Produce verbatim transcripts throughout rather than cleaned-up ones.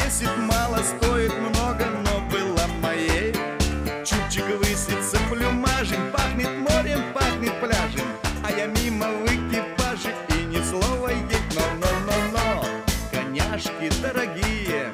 весит мало, стоит много, но была моей. Чубчик высится плюмажем, пахнет морем, пахнет пляжем, а я мимо в экипаже и ни слова ей. Но-но-но-но, коняшки дорогие,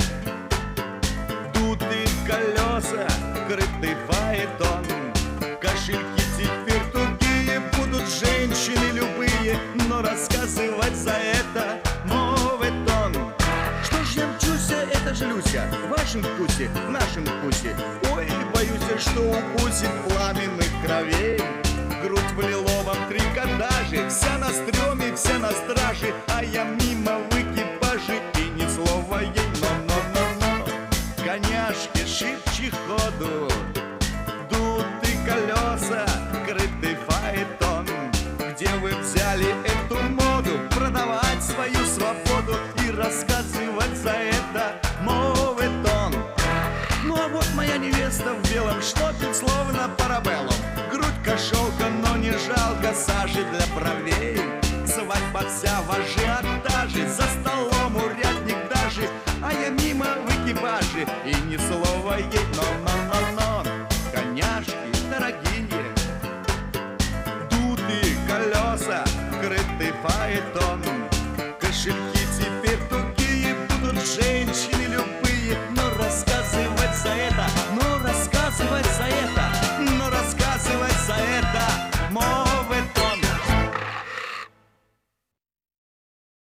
дутые колеса, крытый фаэтон. Кошельки теперь тугие, будут женщины любые, но рассказывать за это моветон. Что ж я мчусь, это же Люся, в вашем вкусе, в нашем вкусе. Ой, боюсь, что укусит пламенных кровей. Грудь в лиловом трикотаже, вся на стреме, вся на страже, а я мимо в экипаже и ни слова ей. Но-но-но-но, коняшки шибче ходу, дутые колеса, крытый фаэтон. Где вы взяли эту моду продавать свою свободу и рассказывать за это моветон? Ну а вот моя невеста в белом шлопе, словно парабеллум. Грудь кошелка, но не жалко сажи для бровей. Свадьба вся в ажиотаже, за столом урядник даже, а я мимо в экипаже и ни слова ей. Но-но-но-но, коняшки дорогие, дутые колеса, крытый фаэтон. Кошельки